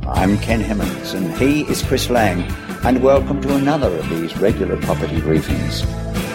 I'm Ken Hemmings and he is Chris Lang, and welcome to another of these regular property briefings.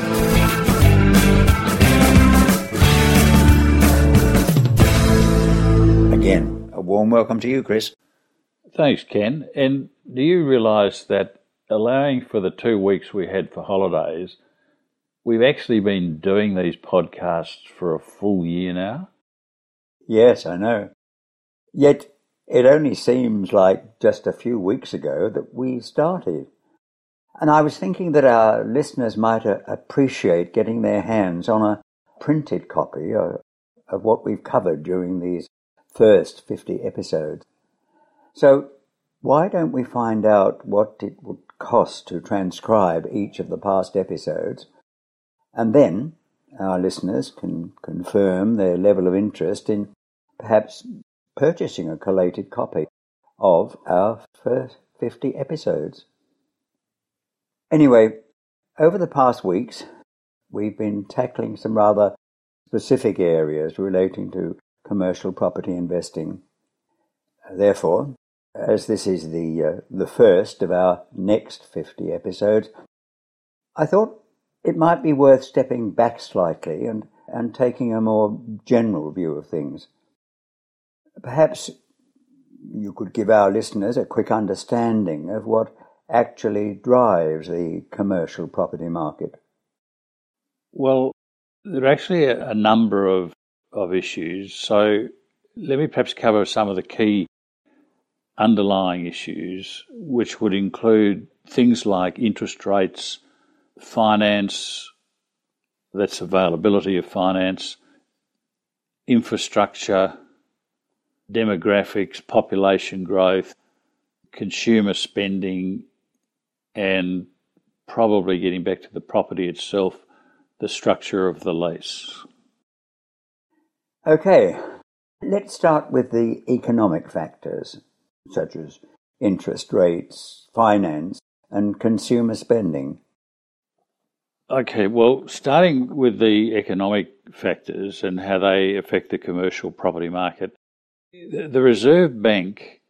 Again, a warm welcome to you, Chris. Thanks, Ken. And do you realise that allowing for the 2 weeks we had for holidays, we've actually been doing these podcasts for a full year now? Yes, I know. Yet it only seems like just a few weeks ago that we started. And I was thinking that our listeners might appreciate getting their hands on a printed copy of what we've covered during these first 50 episodes. So why don't we find out what it would cost to transcribe each of the past episodes, and then our listeners can confirm their level of interest in perhaps purchasing a collated copy of our first 50 episodes. Anyway, over the past weeks, we've been tackling some rather specific areas relating to commercial property investing. Therefore, as this is the first of our next 50 episodes, I thought it might be worth stepping back slightly and taking a more general view of things. Perhaps you could give our listeners a quick understanding of what actually drives the commercial property market. Well, there are actually a number of issues. So let me perhaps cover some of the key underlying issues, which would include things like interest rates, finance, that's availability of finance, infrastructure, demographics, population growth, consumer spending, and probably getting back to the property itself, the structure of the lease. Okay, let's start with the economic factors, such as interest rates, finance, and consumer spending. Okay, well, starting with the economic factors and how they affect the commercial property market, the Reserve Bank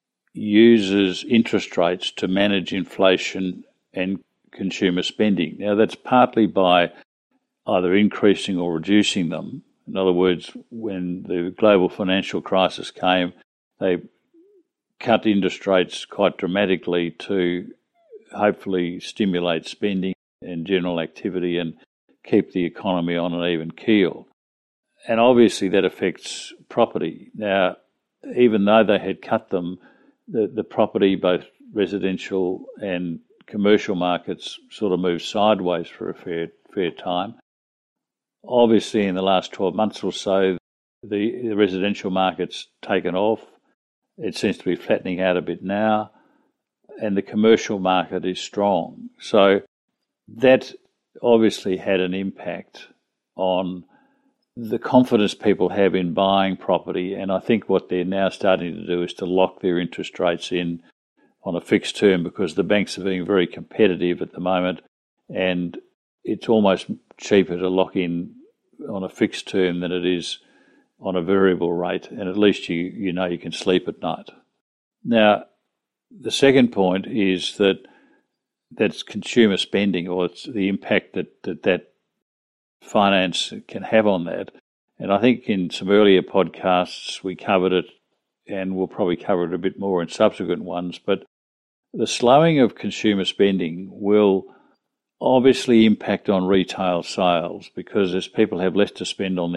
uses interest rates to manage inflation and consumer spending. Now, that's partly by either increasing or reducing them. In other words, when the global financial crisis came, they cut interest rates quite dramatically to hopefully stimulate spending and general activity and keep the economy on an even keel. And obviously that affects property. Now, even though they had cut them, the property, both residential and commercial markets, sort of moved sideways for a fair time. Obviously, in the last 12 months or so, the residential market's taken off. It seems to be flattening out a bit now, and the commercial market is strong. So that obviously had an impact on the confidence people have in buying property, and I think what they're now starting to do is to lock their interest rates in on a fixed term, because the banks are being very competitive at the moment, and it's almost cheaper to lock in on a fixed term than it is on a variable rate, and at least you know you can sleep at night. Now, the second point is that's consumer spending, or it's the impact that finance can have on that. And I think in some earlier podcasts we covered it, and we'll probably cover it a bit more in subsequent ones, but the slowing of consumer spending will obviously impact on retail sales, because as people have less to spend on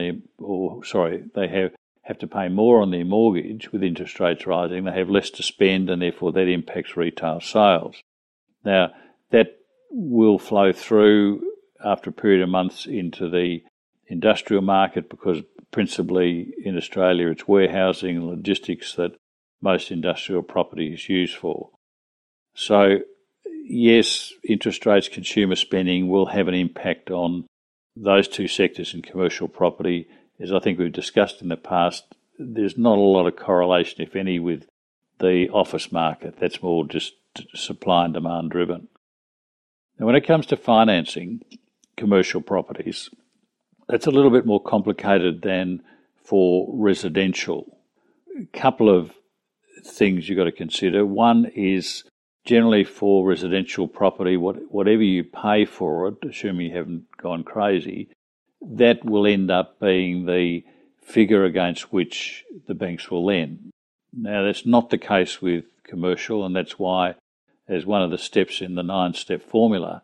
they have to pay more on their mortgage with interest rates rising, they have less to spend, and therefore that impacts retail sales. Now, that will flow through after a period of months into the industrial market, because principally in Australia it's warehousing and logistics that most industrial property is used for. So, yes, interest rates, consumer spending will have an impact on those two sectors in commercial property. As I think we've discussed in the past, there's not a lot of correlation, if any, with the office market. That's more just supply and demand driven. Now, when it comes to financing commercial properties, that's a little bit more complicated than for residential. A couple of things you've got to consider. One is generally for residential property, whatever you pay for it, assuming you haven't gone crazy, that will end up being the figure against which the banks will lend. Now, that's not the case with commercial, and that's why, as one of the steps in the 9-step formula,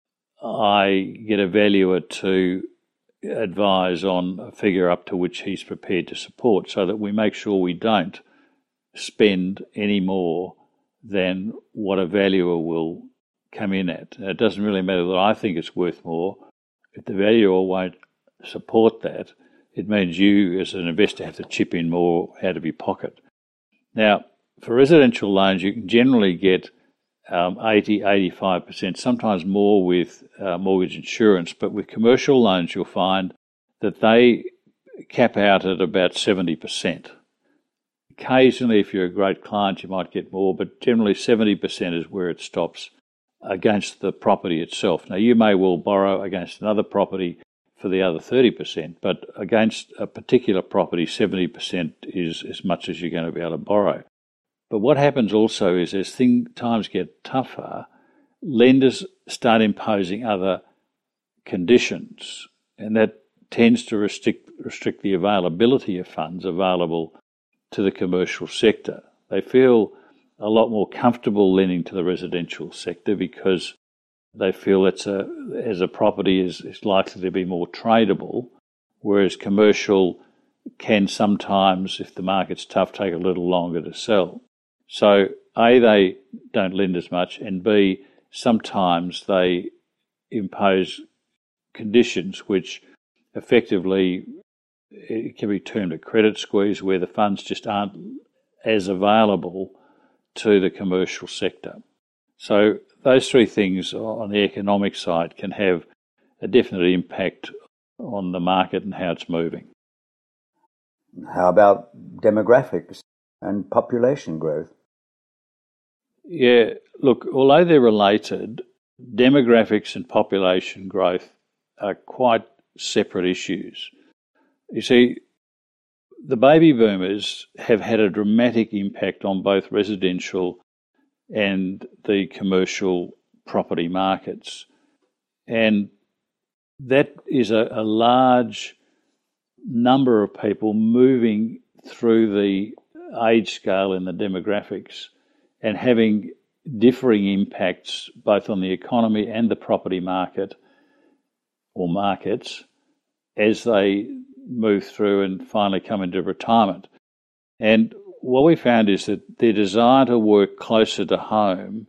I get a valuer to advise on a figure up to which he's prepared to support, so that we make sure we don't spend any more than what a valuer will come in at. And it doesn't really matter that I think it's worth more. If the valuer won't support that, it means you as an investor have to chip in more out of your pocket. Now, for residential loans, you can generally get 80, 85%, sometimes more with mortgage insurance, but with commercial loans you'll find that they cap out at about 70%. Occasionally, if you're a great client, you might get more, but generally 70% is where it stops against the property itself. Now, you may well borrow against another property for the other 30%, but against a particular property, 70% is as much as you're going to be able to borrow. But what happens also is as times get tougher, lenders start imposing other conditions, and that tends to restrict the availability of funds available to the commercial sector. They feel a lot more comfortable lending to the residential sector because they feel as a property is likely to be more tradable, whereas commercial can sometimes, if the market's tough, take a little longer to sell. So A, they don't lend as much, and B, sometimes they impose conditions which effectively, it can be termed a credit squeeze, where the funds just aren't as available to the commercial sector. So those three things on the economic side can have a definite impact on the market and how it's moving. How about demographics and population growth? Yeah, look, although they're related, demographics and population growth are quite separate issues. You see, the baby boomers have had a dramatic impact on both residential and the commercial property markets. And that is a large number of people moving through the age scale in the demographics and having differing impacts both on the economy and the property market or markets as they move through and finally come into retirement. And what we found is that their desire to work closer to home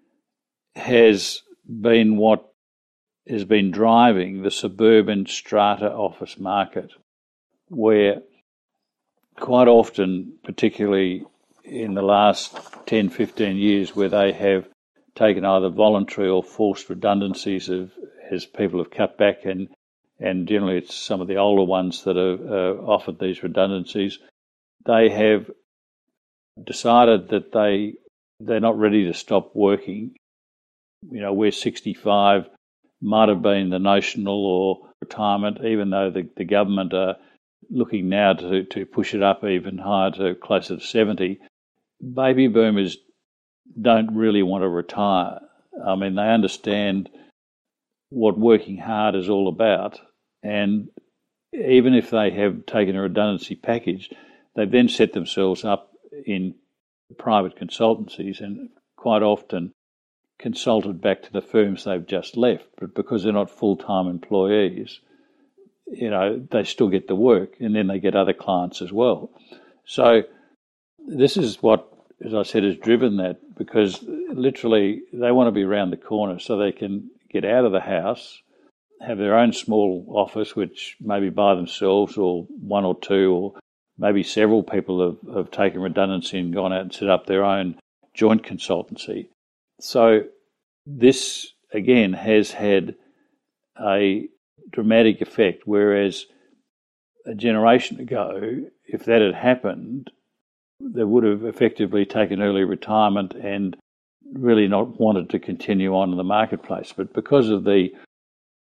has been what has been driving the suburban strata office market, where quite often, particularly in the last 10, 15 years, where they have taken either voluntary or forced redundancies as people have cut back, and generally it's some of the older ones that have offered these redundancies, they have decided that they're not ready to stop working. You know, where 65 might have been the notional or retirement, even though the government are looking now to push it up even higher to closer to 70. Baby boomers don't really want to retire. I mean, they understand what working hard is all about, and even if they have taken a redundancy package, they've then set themselves up in private consultancies and quite often consulted back to the firms they've just left. But because they're not full-time employees, you know, they still get the work, and then they get other clients as well. So this is what, as I said, has driven that, because literally they want to be around the corner so they can get out of the house, have their own small office, which maybe by themselves or one or two or maybe several people have taken redundancy and gone out and set up their own joint consultancy. So this, again, has had a dramatic effect, whereas a generation ago, if that had happened, they would have effectively taken early retirement and really not wanted to continue on in the marketplace. But because of the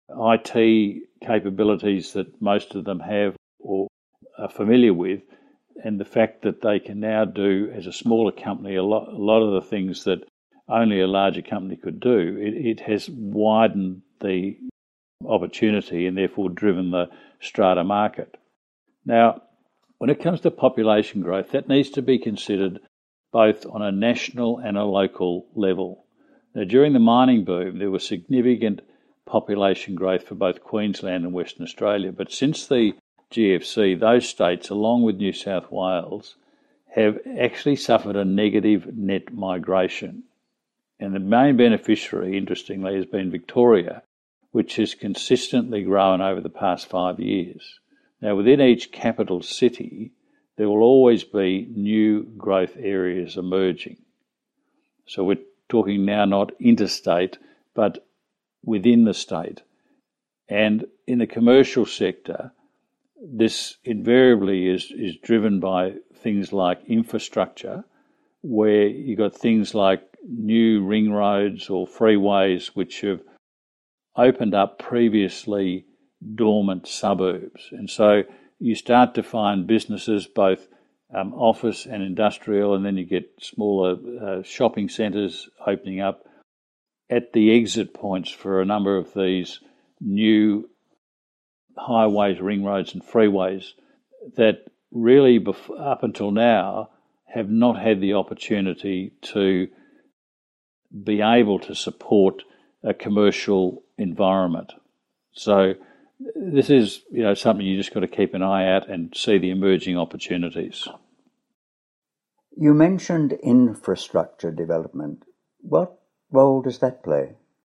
IT capabilities that most of them have or are familiar with, and the fact that they can now do, as a smaller company, a lot of the things that only a larger company could do, it has widened the opportunity and therefore driven the strata market. Now, when it comes to population growth, that needs to be considered both on a national and a local level. Now, during the mining boom, there was significant population growth for both Queensland and Western Australia, but since the GFC, those states, along with New South Wales, have actually suffered a negative net migration. And the main beneficiary, interestingly, has been Victoria, which has consistently grown over the past 5 years. Now, within each capital city, there will always be new growth areas emerging. So we're talking now not interstate, but within the state. And in the commercial sector, this invariably is driven by things like infrastructure, where you've got things like new ring roads or freeways which have opened up previously dormant suburbs. And so you start to find businesses, both office and industrial, and then you get smaller shopping centres opening up at the exit points for a number of these new highways, ring roads and freeways that really, up until now, have not had the opportunity to be able to support a commercial environment. So this is, something you just got to keep an eye out and see the emerging opportunities. You mentioned infrastructure development. What role does that play?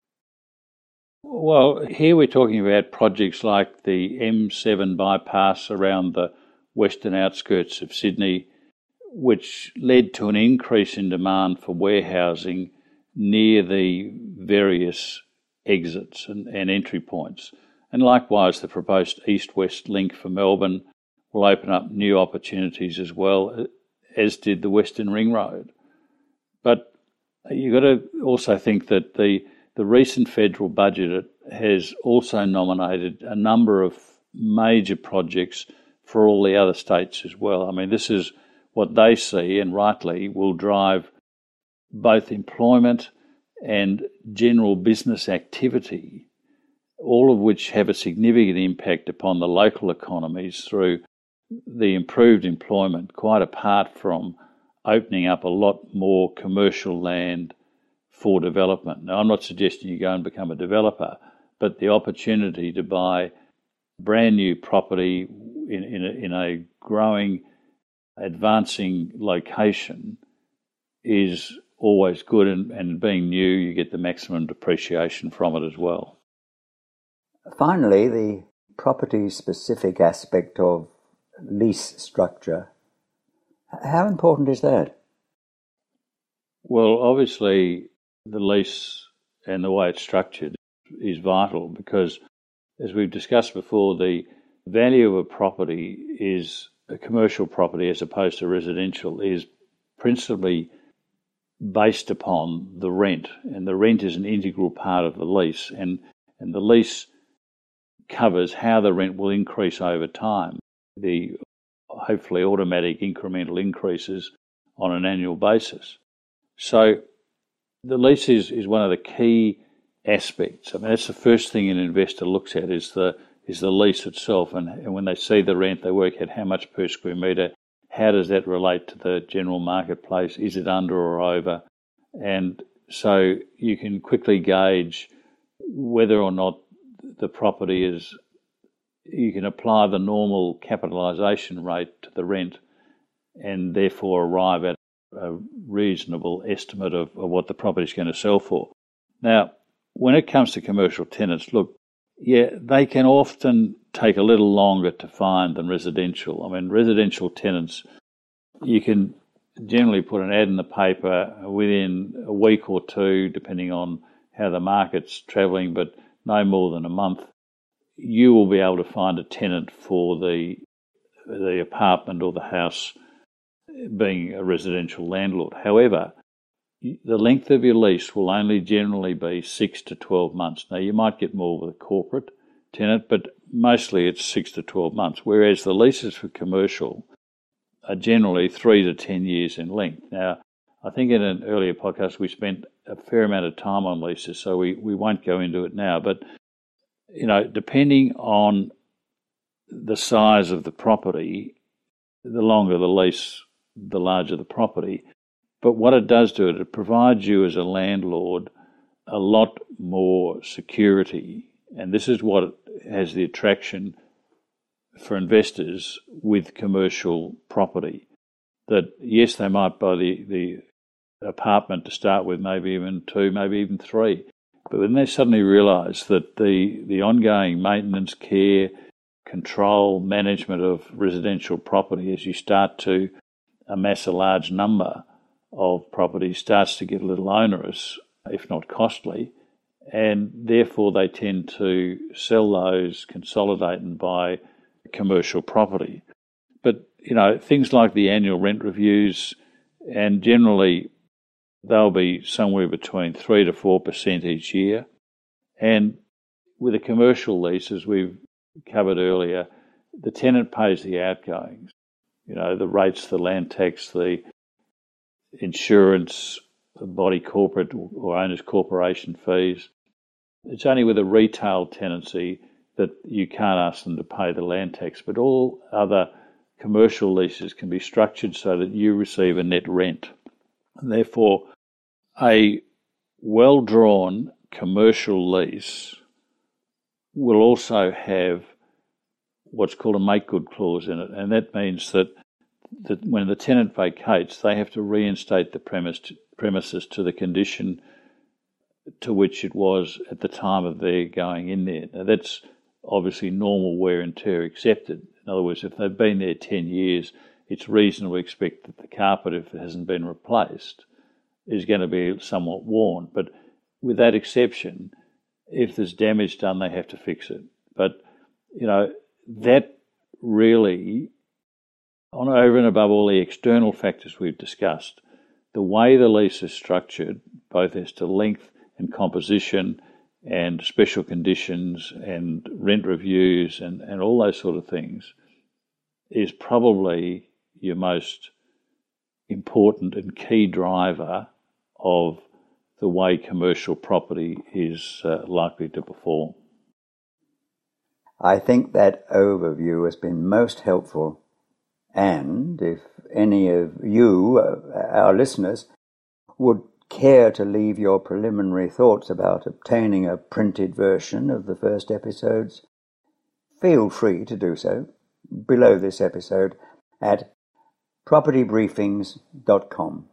Well, here we're talking about projects like the M7 bypass around the western outskirts of Sydney, which led to an increase in demand for warehousing near the various exits and entry points. And likewise, the proposed east-west link for Melbourne will open up new opportunities as well, as did the Western Ring Road. But you've got to also think that the recent federal budget has also nominated a number of major projects for all the other states as well. I mean, this is what they see, and rightly, will drive both employment and general business activity, all of which have a significant impact upon the local economies through the improved employment, quite apart from opening up a lot more commercial land for development. Now, I'm not suggesting you go and become a developer, but the opportunity to buy brand new property in a growing, advancing location is always good, and being new, you get the maximum depreciation from it as well. Finally, the property-specific aspect of lease structure. How important is that? Well, obviously, the lease and the way it's structured is vital because, as we've discussed before, the value of a property is a commercial property as opposed to residential is principally based upon the rent, and the rent is an integral part of the lease, and the lease covers how the rent will increase over time, the hopefully automatic incremental increases on an annual basis. So the lease is one of the key aspects. I mean, that's the first thing an investor looks at is the lease itself, and when they see the rent, they work out how much per square metre, how does that relate to the general marketplace, is it under or over, and so you can quickly gauge whether or not the property is, you can apply the normal capitalisation rate to the rent and therefore arrive at a reasonable estimate of what the property is going to sell for. Now, when it comes to commercial tenants, look, yeah, they can often take a little longer to find than residential. I mean, residential tenants, you can generally put an ad in the paper within a week or two, depending on how the market's travelling, but no more than a month. You will be able to find a tenant for the apartment or the house, being a residential landlord. However, the length of your lease will only generally be 6 to 12 months. Now, you might get more with a corporate tenant, but mostly it's 6 to 12 months, whereas the leases for commercial are generally 3 to 10 years in length. Now, I think in an earlier podcast we spent a fair amount of time on leases, so we won't go into it now. But, depending on the size of the property, the longer the lease, the larger the property. But what it does do, it provides you as a landlord a lot more security. And this is what has the attraction for investors with commercial property. That, yes, they might buy the apartment to start with, maybe even 2, maybe even 3. But when they suddenly realise that the ongoing maintenance, care, control, management of residential property, as you start to amass a large number of properties, starts to get a little onerous, if not costly, and therefore they tend to sell those, consolidate and buy commercial property. But, things like the annual rent reviews, and generally they'll be somewhere between 3 to 4% each year. And with a commercial lease, as we've covered earlier, the tenant pays the outgoings, the rates, the land tax, the insurance, the body corporate or owners corporation fees. It's only with a retail tenancy that you can't ask them to pay the land tax, but all other commercial leases can be structured so that you receive a net rent. And therefore, a well-drawn commercial lease will also have what's called a make-good clause in it, and that means that when the tenant vacates, they have to reinstate the premises to the condition to which it was at the time of their going in there. Now, that's obviously normal wear and tear accepted. In other words, if they've been there 10 years, it's reasonable to expect that the carpet, if it hasn't been replaced, is going to be somewhat worn. But with that exception, if there's damage done, they have to fix it. But, that really, on over and above all the external factors we've discussed, the way the lease is structured, both as to length and composition and special conditions and rent reviews and all those sort of things, is probably your most important and key driver of the way commercial property is likely to perform. I think that overview has been most helpful, and if any of you, our listeners, would care to leave your preliminary thoughts about obtaining a printed version of the first episodes, feel free to do so below this episode at propertybriefings.com.